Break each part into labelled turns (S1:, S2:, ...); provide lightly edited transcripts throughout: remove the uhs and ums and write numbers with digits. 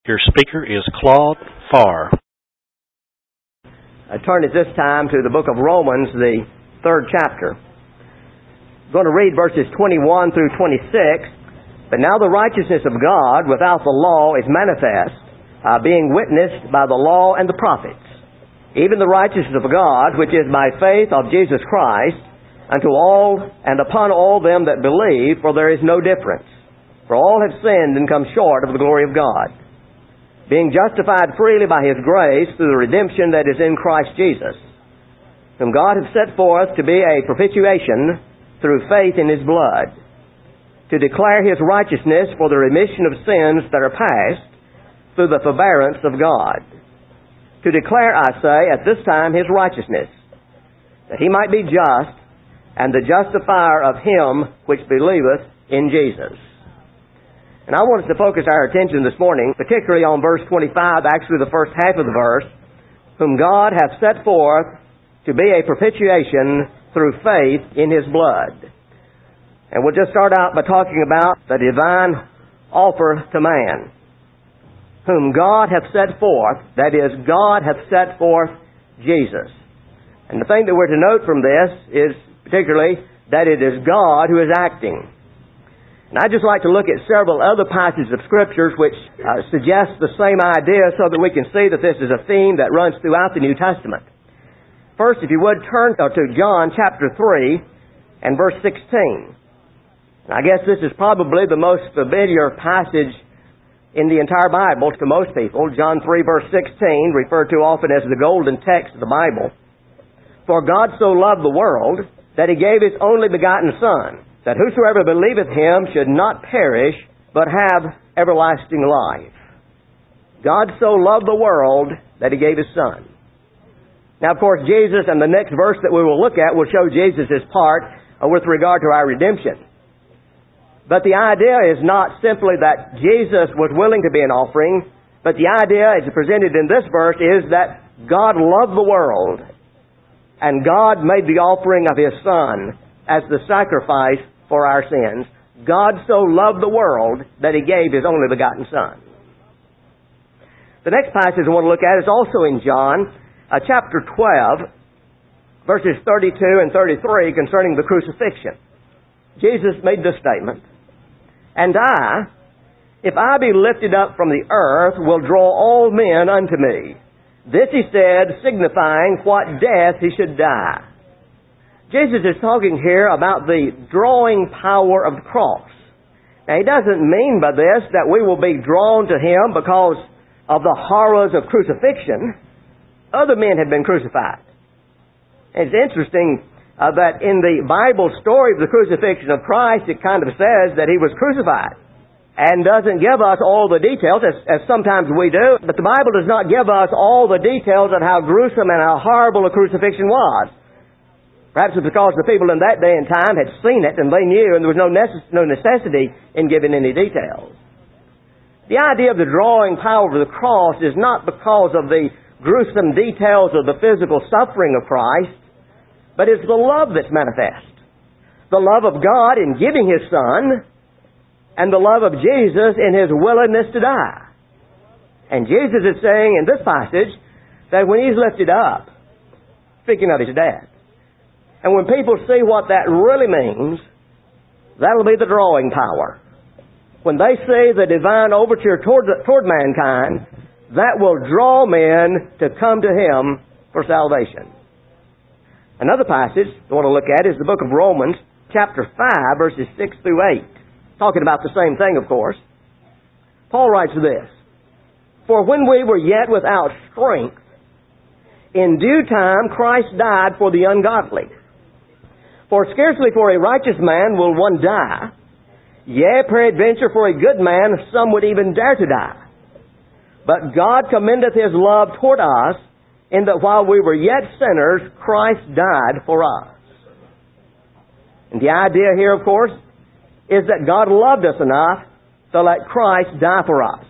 S1: Your speaker is Claude Farr.
S2: I turn at this time to the book of Romans, the 3rd chapter. I'm going to read verses 21 through 26. But now the righteousness of God without the law is manifest, being witnessed by the law and the prophets, even the righteousness of God, which is by faith of Jesus Christ, unto all and upon all them that believe, for there is no difference. For all have sinned and come short of the glory of God, being justified freely by His grace through the redemption that is in Christ Jesus, whom God hath set forth to be a propitiation through faith in His blood, to declare His righteousness for the remission of sins that are past through the forbearance of God. To declare, I say, at this time His righteousness, that He might be just and the justifier of him which believeth in Jesus. And I want us to focus our attention this morning, particularly on verse 25, actually the first half of the verse, whom God hath set forth to be a propitiation through faith in His blood. And we'll just start out by talking about the divine offer to man, whom God hath set forth, that is, God hath set forth Jesus. And the thing that we're to note from this is particularly that it is God who is acting. And I'd just like to look at several other passages of Scriptures which suggest the same idea so that we can see that this is a theme that runs throughout the New Testament. First, if you would, turn to John chapter 3 and verse 16. And I guess this is probably the most familiar passage in the entire Bible to most people. John 3 verse 16, referred to often as the golden text of the Bible. For God so loved the world that He gave His only begotten Son, that whosoever believeth Him should not perish, but have everlasting life. God so loved the world that He gave His Son. Now, of course, Jesus, and the next verse that we will look at, will show Jesus' part with regard to our redemption. But the idea is not simply that Jesus was willing to be an offering, but the idea, as presented in this verse, is that God loved the world, and God made the offering of His Son as the sacrifice for our sins. God so loved the world that He gave His only begotten Son. The next passage I want to look at is also in John, chapter 12, verses 32 and 33 concerning the crucifixion. Jesus made this statement, "And I, if I be lifted up from the earth, will draw all men unto me." This He said, signifying what death He should die. Jesus is talking here about the drawing power of the cross. Now, He doesn't mean by this that we will be drawn to Him because of the horrors of crucifixion. Other men had been crucified. It's interesting that in the Bible story of the crucifixion of Christ, it kind of says that He was crucified, and doesn't give us all the details, as sometimes we do. But the Bible does not give us all the details on how gruesome and how horrible the crucifixion was. Perhaps it's because the people in that day and time had seen it and they knew, and there was no necessity in giving any details. The idea of the drawing power of the cross is not because of the gruesome details of the physical suffering of Christ, but it's the love that's manifest. The love of God in giving His Son, and the love of Jesus in His willingness to die. And Jesus is saying in this passage that when He's lifted up, speaking of His death, and when people see what that really means, that'll be the drawing power. When they see the divine overture toward mankind, that will draw men to come to Him for salvation. Another passage I want to look at is the book of Romans, chapter 5, verses 6 through 8. Talking about the same thing, of course. Paul writes this, "For when we were yet without strength, in due time Christ died for the ungodly. For scarcely for a righteous man will one die. Yea, peradventure for a good man some would even dare to die. But God commendeth His love toward us, in that while we were yet sinners, Christ died for us." And the idea here, of course, is that God loved us enough to let Christ die for us.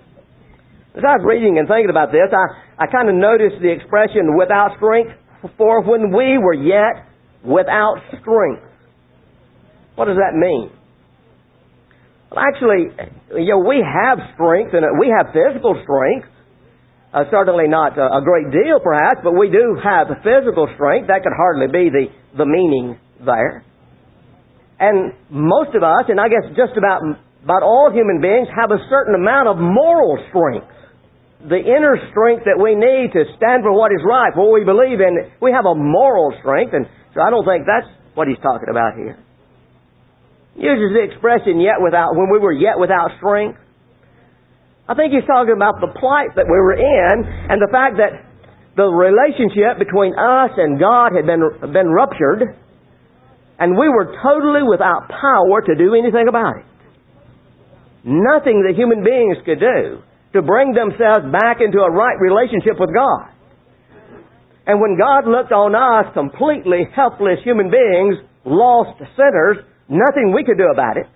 S2: As I was reading and thinking about this, I kind of noticed the expression "without strength," for when we were yet without strength. What does that mean? Well, actually, we have strength, and we have physical strength. Certainly not a great deal, perhaps, but we do have physical strength. That could hardly be the meaning there. And most of us, and I guess just about all human beings, have a certain amount of moral strength. The inner strength that we need to stand for what is right, what we believe in. We have a moral strength, and so I don't think that's what he's talking about here. He uses the expression when we were yet without strength. I think he's talking about the plight that we were in and the fact that the relationship between us and God had been ruptured, and we were totally without power to do anything about it. Nothing that human beings could do to bring themselves back into a right relationship with God. And when God looked on us, completely helpless human beings, lost sinners, nothing we could do about it,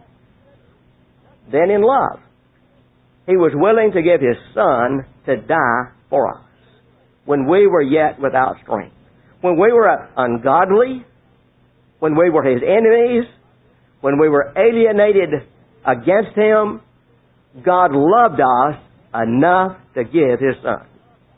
S2: then in love, He was willing to give His Son to die for us when we were yet without strength. When we were ungodly, when we were His enemies, when we were alienated against Him, God loved us enough to give His Son.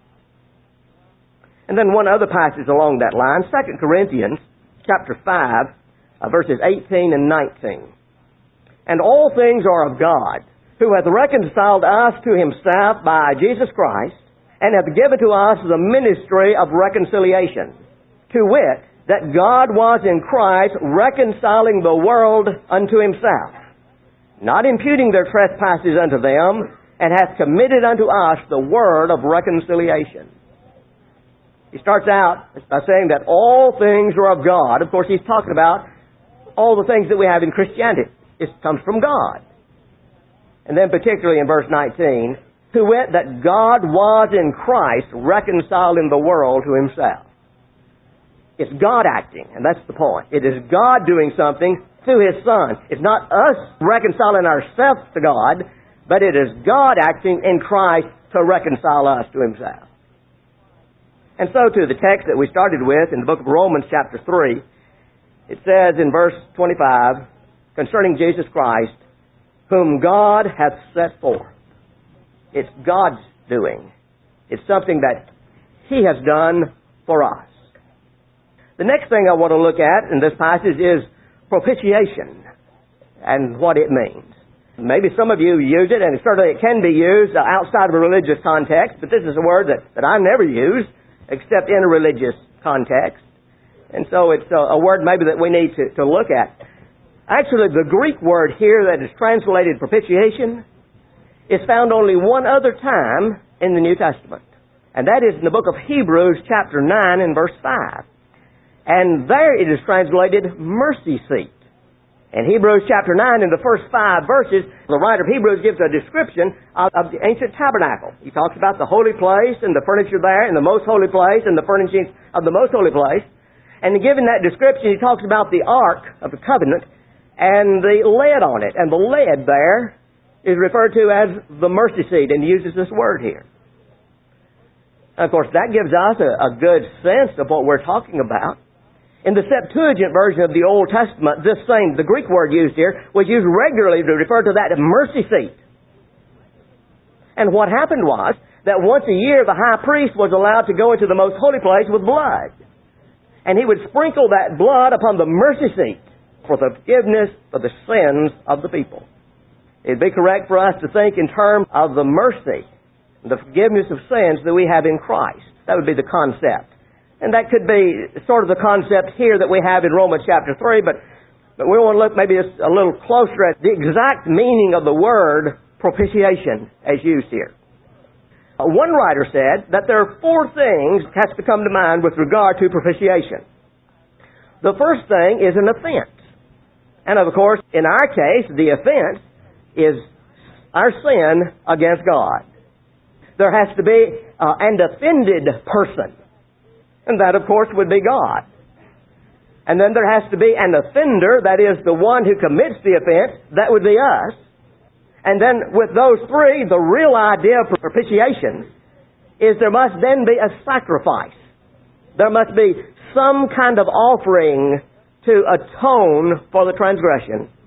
S2: And then one other passage along that line, 2 Corinthians chapter 5, verses 18 and 19. And all things are of God, who hath reconciled us to Himself by Jesus Christ, and hath given to us the ministry of reconciliation, to wit, that God was in Christ reconciling the world unto Himself, not imputing their trespasses unto them, and hath committed unto us the word of reconciliation. He starts out by saying that all things are of God. Of course, he's talking about all the things that we have in Christianity. It comes from God. And then particularly in verse 19, to wit, that God was in Christ reconciling the world to Himself. It's God acting, and that's the point. It is God doing something to His Son. It's not us reconciling ourselves to God, but it is God acting in Christ to reconcile us to Himself. And so to the text that we started with in the book of Romans chapter 3, it says in verse 25, concerning Jesus Christ, whom God hath set forth. It's God's doing. It's something that He has done for us. The next thing I want to look at in this passage is propitiation and what it means. Maybe some of you use it, and certainly it can be used outside of a religious context, but this is a word that I never use except in a religious context. And so it's a word maybe that we need to look at. Actually, the Greek word here that is translated propitiation is found only one other time in the New Testament. And that is in the book of Hebrews chapter 9 and verse 5. And there it is translated mercy seat. In Hebrews chapter 9, in the first 5 verses, the writer of Hebrews gives a description of the ancient tabernacle. He talks about the holy place and the furniture there, and the most holy place and the furnishings of the most holy place. And given that description, he talks about the Ark of the Covenant and the lead on it. And the lead there is referred to as the mercy seat, and he uses this word here. And of course, that gives us a good sense of what we're talking about. In the Septuagint version of the Old Testament, the Greek word used here, was used regularly to refer to that mercy seat. And what happened was that once a year the high priest was allowed to go into the most holy place with blood. And he would sprinkle that blood upon the mercy seat for the forgiveness of the sins of the people. It'd be correct for us to think in terms of the mercy, the forgiveness of sins that we have in Christ. That would be the concept. And that could be sort of the concept here that we have in Romans chapter 3, but we want to look maybe a little closer at the exact meaning of the word propitiation as used here. One writer said that there are 4 things that has to come to mind with regard to propitiation. The first thing is an offense. And of course, in our case, the offense is our sin against God. There has to be an offended person. And that, of course, would be God. And then there has to be an offender, that is, the one who commits the offense, that would be us. And then with those 3, the real idea of propitiation is there must then be a sacrifice. There must be some kind of offering to atone for the transgression,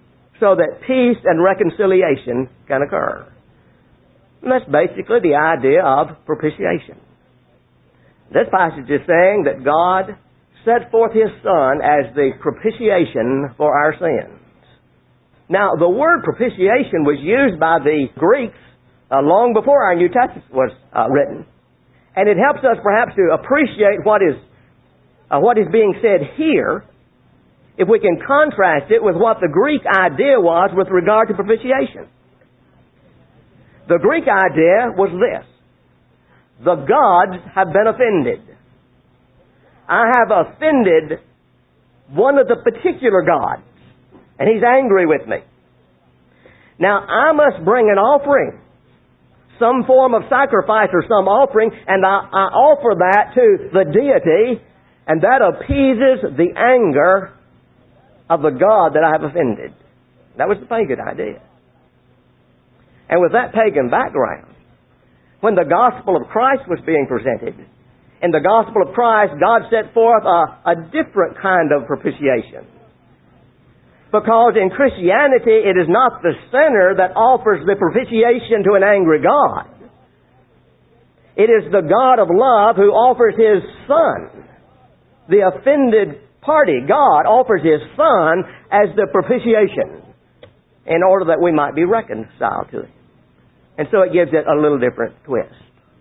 S2: so that peace and reconciliation can occur. And that's basically the idea of propitiation. This passage is saying that God set forth His Son as the propitiation for our sins. Now, the word propitiation was used by the Greeks long before our New Testament was written. And it helps us perhaps to appreciate what is being said here if we can contrast it with what the Greek idea was with regard to propitiation. The Greek idea was this: the gods have been offended. I have offended one of the particular gods, and he's angry with me. Now, I must bring an offering, some form of sacrifice or some offering, and I offer that to the deity, and that appeases the anger of the God that I have offended. That was the pagan idea. And with that pagan background, when the gospel of Christ was being presented, in the gospel of Christ, God set forth a different kind of propitiation. Because in Christianity, it is not the sinner that offers the propitiation to an angry God. It is the God of love who offers His Son. The offended party, God, offers His Son as the propitiation in order that we might be reconciled to Him. And so it gives it a little different twist.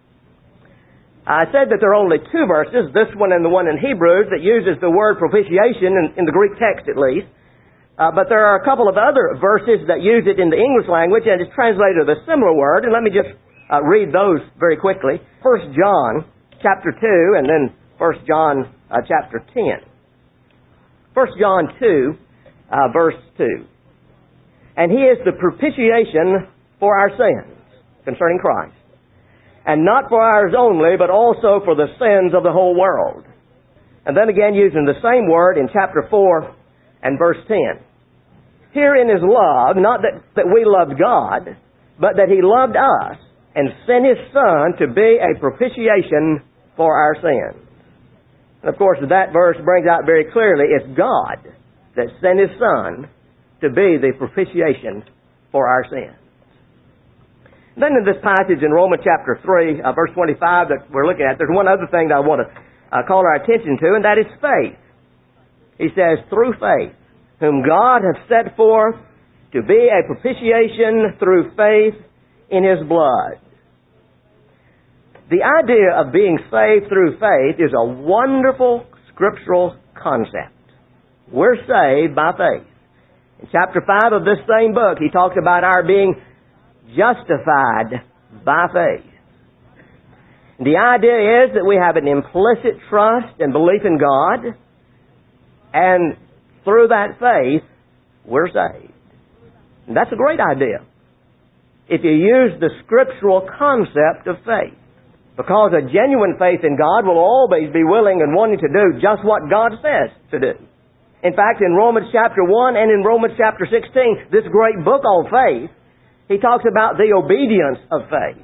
S2: I said that there are only two verses, this one and the one in Hebrews, that uses the word propitiation in the Greek text at least. But there are a couple of other verses that use it in the English language, and it's translated with a similar word. And let me just read those very quickly. 1 John chapter 2, and then 1 John chapter 10. 1 John 2, verse 2. And He is the propitiation for our sins, concerning Christ. And not for ours only, but also for the sins of the whole world. And then again, using the same word in chapter 4 and verse 10. Herein is love, not that we loved God, but that He loved us and sent His Son to be a propitiation for our sins. And of course, that verse brings out very clearly it's God that sent His Son to be the propitiation for our sins. Then in this passage in Romans chapter 3, verse 25 that we're looking at, there's one other thing that I want to call our attention to, and that is faith. He says, through faith, whom God hath set forth to be a propitiation through faith in His blood. The idea of being saved through faith is a wonderful scriptural concept. We're saved by faith. In chapter 5 of this same book, he talks about our being justified by faith. The idea is that we have an implicit trust and belief in God, and through that faith, we're saved. And that's a great idea if you use the scriptural concept of faith. Because a genuine faith in God will always be willing and wanting to do just what God says to do. In fact, in Romans chapter 1 and in Romans chapter 16, this great book on faith, he talks about the obedience of faith.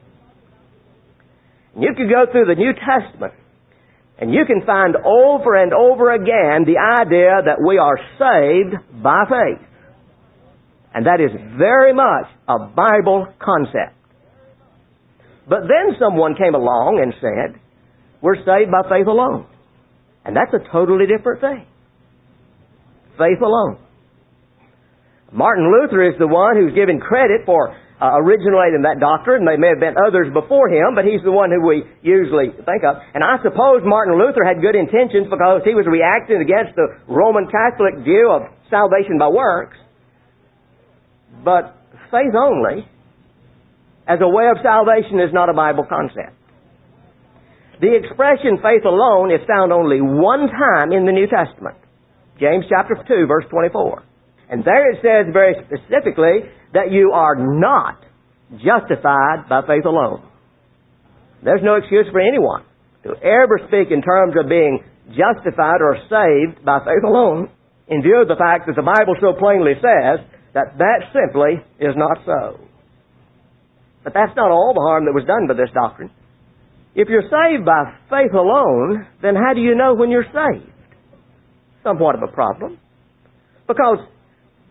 S2: You can go through the New Testament and you can find over and over again the idea that we are saved by faith. And that is very much a Bible concept. But then someone came along and said, we're saved by faith alone. And that's a totally different thing. Faith alone. Martin Luther is the one who's given credit for originating that doctrine. There may have been others before him, but he's the one who we usually think of. And I suppose Martin Luther had good intentions because he was reacting against the Roman Catholic view of salvation by works. But faith only, as a way of salvation, is not a Bible concept. The expression faith alone is found only one time in the New Testament. James chapter 2, verse 24. And there it says very specifically that you are not justified by faith alone. There's no excuse for anyone to ever speak in terms of being justified or saved by faith alone in view of the fact that the Bible so plainly says that that simply is not so. But that's not all the harm that was done by this doctrine. If you're saved by faith alone, then how do you know when you're saved? Somewhat of a problem. Because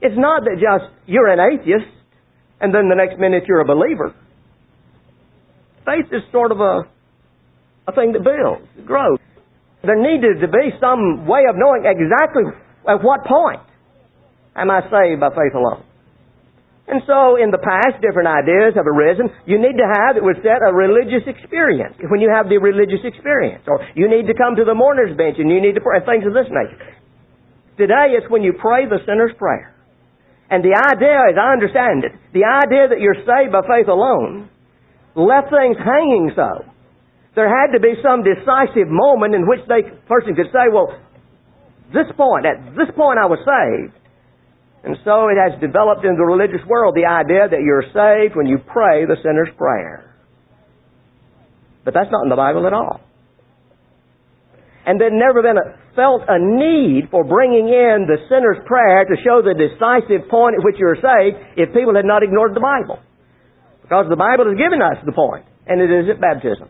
S2: It's not that just you're an atheist and then the next minute you're a believer. Faith is sort of a thing that builds, grows. There needed to be some way of knowing exactly at what point am I saved by faith alone. And so in the past, different ideas have arisen. You need to have, it was said, a religious experience. When you have the religious experience. Or you need to come to the mourner's bench and you need to pray, and things of this nature. Today it's when you pray the sinner's prayer. And the idea, as I understand it, the idea that you're saved by faith alone left things hanging so. There had to be some decisive moment in which the person could say, well, at this point I was saved. And so it has developed in the religious world the idea that you're saved when you pray the sinner's prayer. But that's not in the Bible at all. And there'd never been felt a need for bringing in the sinner's prayer to show the decisive point at which you're saved if people had not ignored the Bible. Because the Bible has given us the point, and it is at baptism.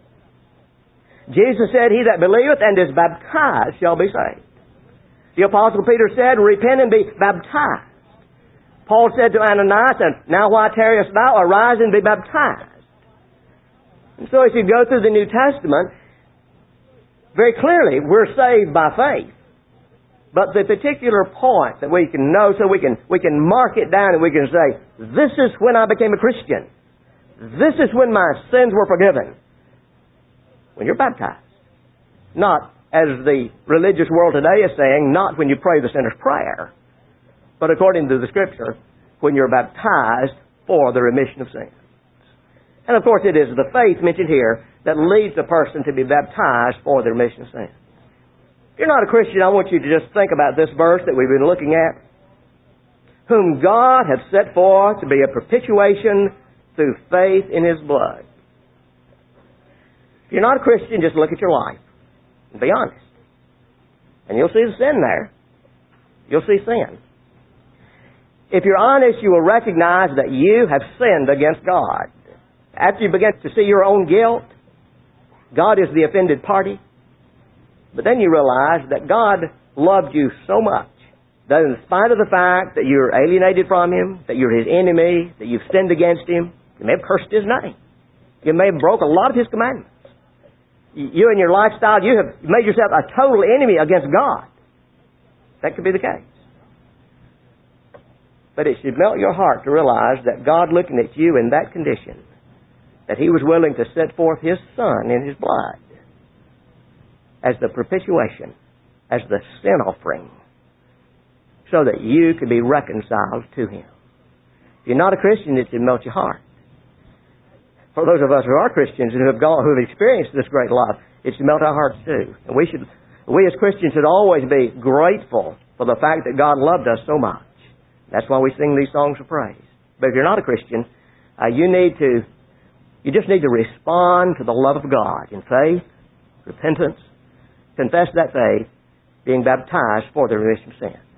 S2: Jesus said, "He that believeth and is baptized shall be saved." The Apostle Peter said, "Repent and be baptized." Paul said to Ananias, "And now why tarriest thou? Arise and be baptized." And so as you go through the New Testament, very clearly we're saved by faith. But the particular point that we can know, so we can mark it down and we can say, this is when I became a Christian. This is when my sins were forgiven. When you're baptized. Not, as the religious world today is saying, not when you pray the sinner's prayer, but according to the Scripture, when you're baptized for the remission of sins. And of course it is the faith mentioned here that leads a person to be baptized for the remission of sins. If you're not a Christian, I want you to just think about this verse that we've been looking at. Whom God hath set forth to be a propitiation through faith in His blood. If you're not a Christian, just look at your life and be honest. And you'll see the sin there. You'll see sin. If you're honest, you will recognize that you have sinned against God. After you begin to see your own guilt, God is the offended party. But then you realize that God loved you so much that in spite of the fact that you're alienated from Him, that you're His enemy, that you've sinned against Him, you may have cursed His name. You may have broke a lot of His commandments. You and your lifestyle, you have made yourself a total enemy against God. That could be the case. But it should melt your heart to realize that God, looking at you in that condition, that He was willing to set forth His Son in His blood as the propitiation, as the sin offering, so that you could be reconciled to Him. If you're not a Christian, it should melt your heart. For those of us who are Christians and who have experienced this great love, it should melt our hearts too. And we as Christians should always be grateful for the fact that God loved us so much. That's why we sing these songs of praise. But if you're not a Christian, you just need to respond to the love of God in faith, repentance, confess that faith, being baptized for the remission of sins.